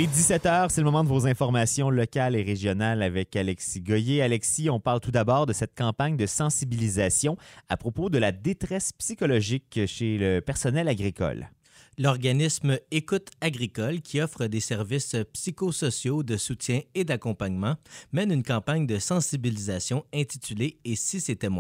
Il est 17h, c'est le moment de vos informations locales et régionales avec Alexis Goyer. Alexis, on parle tout d'abord de cette campagne de sensibilisation à propos de la détresse psychologique chez le personnel agricole. L'organisme Écoute agricole, qui offre des services psychosociaux de soutien et d'accompagnement, mène une campagne de sensibilisation intitulée « Et si c'était moi ».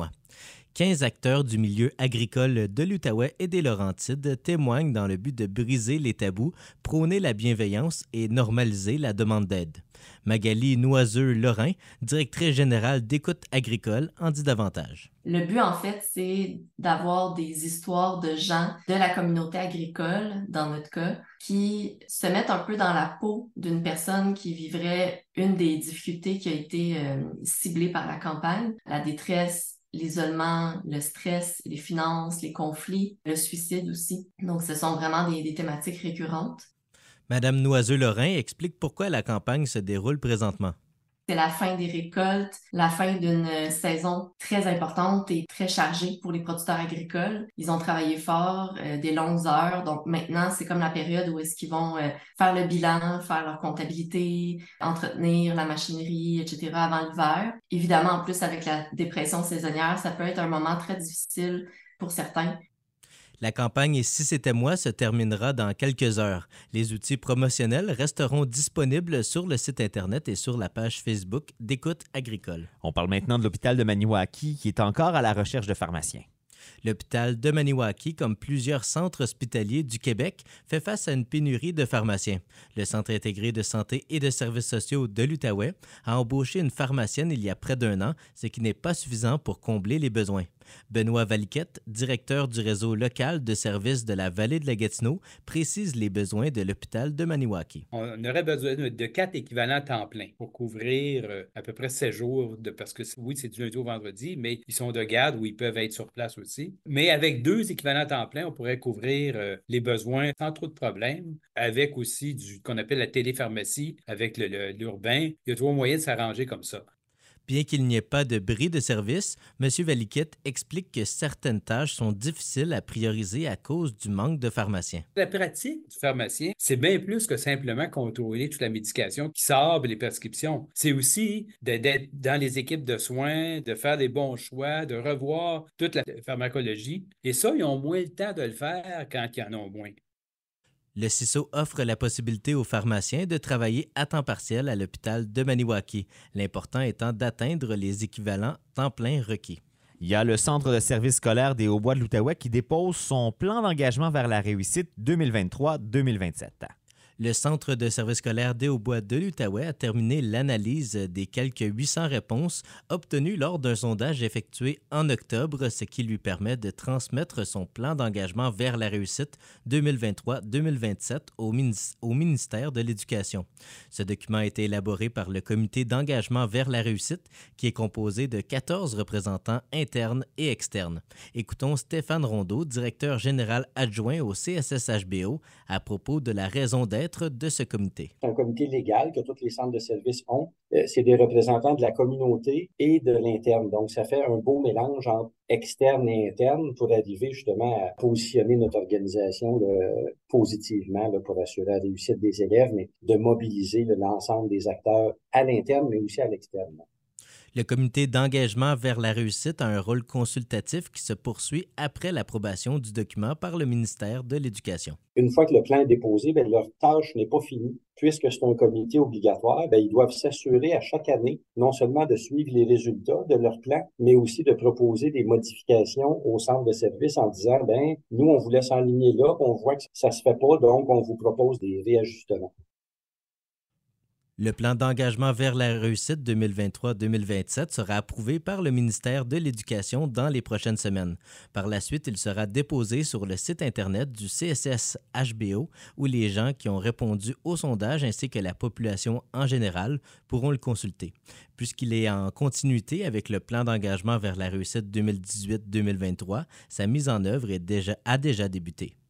15 acteurs du milieu agricole de l'Outaouais et des Laurentides témoignent dans le but de briser les tabous, prôner la bienveillance et normaliser la demande d'aide. Magali Noiseux-Lorrain, directrice générale d'Écoute agricole, en dit davantage. Le but, en fait, c'est d'avoir des histoires de gens de la communauté agricole, dans notre cas, qui se mettent un peu dans la peau d'une personne qui vivrait une des difficultés qui a été ciblée par la campagne, la détresse, l'isolement, le stress, les finances, les conflits, le suicide aussi. Donc, ce sont vraiment des thématiques récurrentes. Madame Noiseux-Lorrain explique pourquoi la campagne se déroule présentement. C'est la fin des récoltes, la fin d'une saison très importante et très chargée pour les producteurs agricoles. Ils ont travaillé fort, des longues heures. Donc maintenant, c'est comme la période où est-ce qu'ils vont faire le bilan, faire leur comptabilité, entretenir la machinerie, etc. avant l'hiver. Évidemment, en plus, avec la dépression saisonnière, ça peut être un moment très difficile pour certains. La campagne « Et si c'était moi » se terminera dans quelques heures. Les outils promotionnels resteront disponibles sur le site Internet et sur la page Facebook d'Écoute agricole. On parle maintenant de l'hôpital de Maniwaki qui est encore à la recherche de pharmaciens. L'hôpital de Maniwaki, comme plusieurs centres hospitaliers du Québec, fait face à une pénurie de pharmaciens. Le Centre intégré de santé et de services sociaux de l'Outaouais a embauché une pharmacienne il y a près d'un an, ce qui n'est pas suffisant pour combler les besoins. Benoît Valiquette, directeur du réseau local de services de la vallée de la Gatineau, précise les besoins de l'hôpital de Maniwaki. On aurait besoin de 4 équivalents temps plein pour couvrir à peu près 7 jours, parce que oui, c'est du lundi au vendredi, mais ils sont de garde où ils peuvent être sur place aussi. Mais avec 2 équivalents temps plein, on pourrait couvrir les besoins sans trop de problèmes, avec aussi qu'on appelle la télépharmacie, avec l'urbain. Il y a toujours moyen de s'arranger comme ça. Bien qu'il n'y ait pas de bris de service, M. Valiquette explique que certaines tâches sont difficiles à prioriser à cause du manque de pharmaciens. La pratique du pharmacien, c'est bien plus que simplement contrôler toute la médication qui sort les prescriptions. C'est aussi d'être dans les équipes de soins, de faire des bons choix, de revoir toute la pharmacologie. Et ça, ils ont moins le temps de le faire quand ils en ont moins. Le CISO offre la possibilité aux pharmaciens de travailler à temps partiel à l'hôpital de Maniwaki, l'important étant d'atteindre les équivalents temps plein requis. Il y a le Centre de services scolaires des Hauts-Bois de l'Outaouais qui dépose son plan d'engagement vers la réussite 2023-2027. Le Centre de services scolaires des Hauts-Bois de l'Outaouais a terminé l'analyse des quelques 800 réponses obtenues lors d'un sondage effectué en octobre, ce qui lui permet de transmettre son plan d'engagement vers la réussite 2023-2027 au ministère de l'Éducation. Ce document a été élaboré par le Comité d'engagement vers la réussite, qui est composé de 14 représentants internes et externes. Écoutons Stéphane Rondeau, directeur général adjoint au CSSHBO, à propos de la raison d'être de ce comité. C'est un comité légal que tous les centres de services ont. C'est des représentants de la communauté et de l'interne. Donc, ça fait un beau mélange entre externe et interne pour arriver justement à positionner notre organisation positivement pour assurer la réussite des élèves, mais de mobiliser l'ensemble des acteurs à l'interne, mais aussi à l'externe. Le comité d'engagement vers la réussite a un rôle consultatif qui se poursuit après l'approbation du document par le ministère de l'Éducation. Une fois que le plan est déposé, leur tâche n'est pas finie. Puisque c'est un comité obligatoire, ils doivent s'assurer à chaque année non seulement de suivre les résultats de leur plan, mais aussi de proposer des modifications au centre de service en disant, nous, on vous laisse enligner là, on voit que ça se fait pas, donc on vous propose des réajustements. Le plan d'engagement vers la réussite 2023-2027 sera approuvé par le ministère de l'Éducation dans les prochaines semaines. Par la suite, il sera déposé sur le site Internet du CSSHBO où les gens qui ont répondu au sondage ainsi que la population en général pourront le consulter. Puisqu'il est en continuité avec le plan d'engagement vers la réussite 2018-2023, sa mise en œuvre a déjà débuté.